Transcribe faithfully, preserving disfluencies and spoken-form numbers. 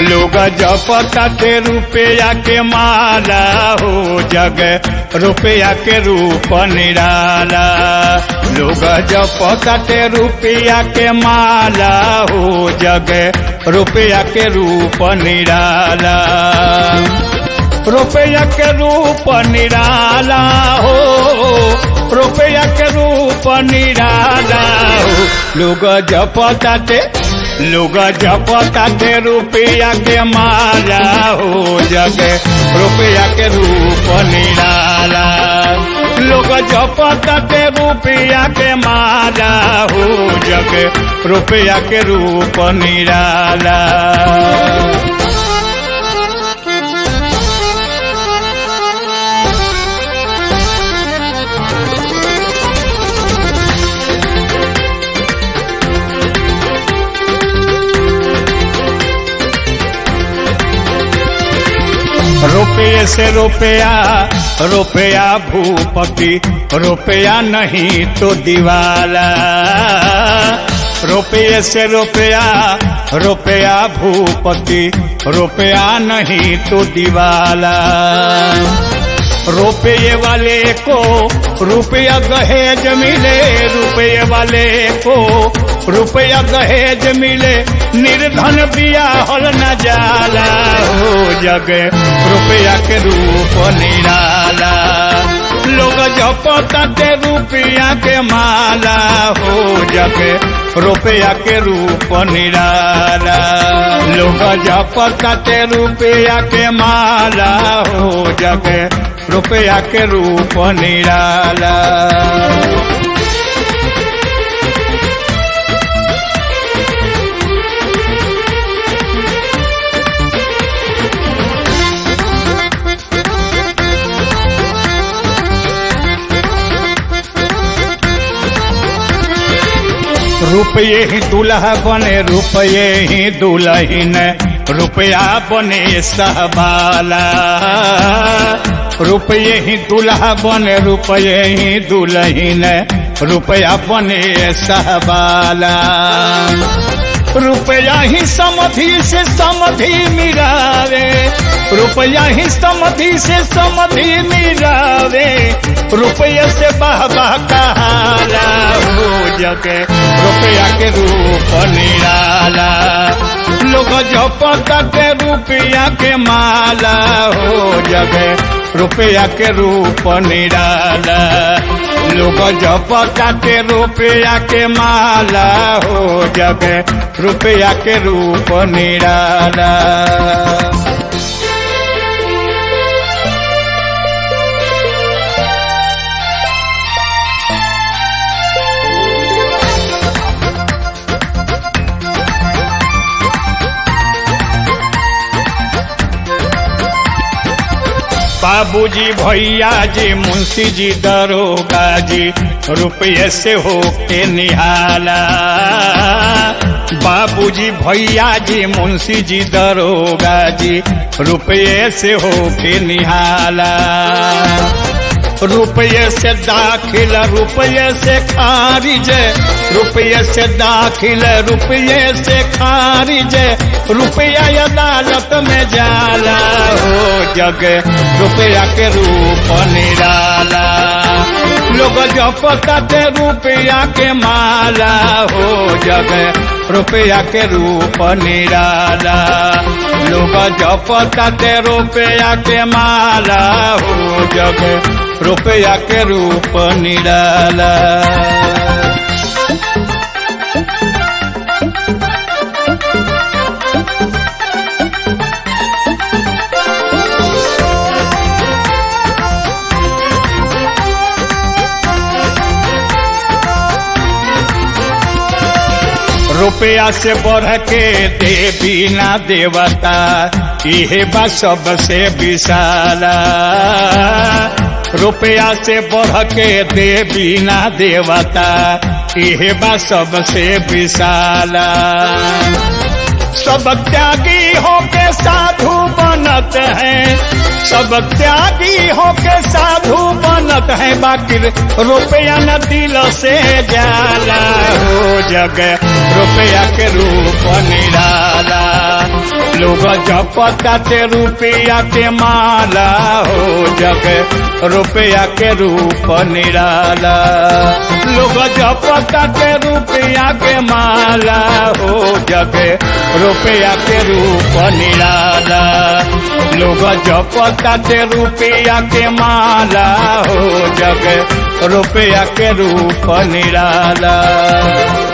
लोग जपताटे रुपया के माला हो जग रुपया के रूप निराला। लोग जपताटे रुपया के माला हो जग रुपया के रूप निराला। रुपया के रूप निराला हो रुपया के रूप निराला हो। लोग जपताटे लोग जपताटे रुपया के माला हो जग रुपया के रूप निराला। लोग जपताटे रुपया के माला हो जग रुपया के रूप निराला। रुपये से रुपया रुपया भूपति रुपया नहीं तो दीवाला। रुपये से रुपया रुपया भूपति रुपया नहीं तो दीवाला। रुपये वाले को रुपया दहेज मिले रुपये वाले को रुपया दहेज मिले निर्धन बियाहल न जाला हो जग रुपया के रूप निराला। लोग जपताटे रुपया के माला हो जग रुपया के रूप निराला। लोग जपताटे रुपया के माला हो जग रुपया के रूप निराला। रुपये ही दूल्हा बने रुपये ही दुल्हन रुपया बने सहबाला। रुपये ही दूल्हा बने रुपये ही दुल्हन रुपया बने सहबाला। रुपया ही समधि से समधि मिलावे रुपया ही समधि से समधि मिलावे। रुपये से बाह बाह कहाला हो जग रुपया के रूप निराला। लोग जपताटे रुपया के माला हो जग रुपया के रूप निराला। लोग जपताटे रुपया के माला हो जग रुपया के रूप निराला। बाबूजी भैया जी मुंशी जी दरोगा जी रुपये से होके निहाला। बाबूजी भैया जी मुंशी जी दरोगा जी रुपये से होके निहाला। रुपये से दाखिल रुपये से खारिज रुपये से दाखिल रुपये से खारिज। रुपया अदालत में जाला हो जग रुपया के रूप निराला। लोग जपताटे रुपया के माला हो जग रुपया के रूप निराला। लोग जपताटे रुपया के माला हो जग रुपया के रूप निराला। रुपया से बढ़ के देवी ना देवता इहे बा सबसे विशाला। रुपया से बढ़ के देवी ना देवता इहे बा सबसे विशाला। सब त्यागी होके साधु बनत है सब त्यागी होके साधु बनत है। बाकी रुपया न दिल से जाला हो जग रुपया के रूप निराला। लोग जपता ते रुपया के माला हो जग रुपया के रूप निराला। लोग जपता ते रुपया के माला हो जग रुपया के रूप निराला। लोग जपता ते रुपया के माला हो जग रुपया के रूप निराला।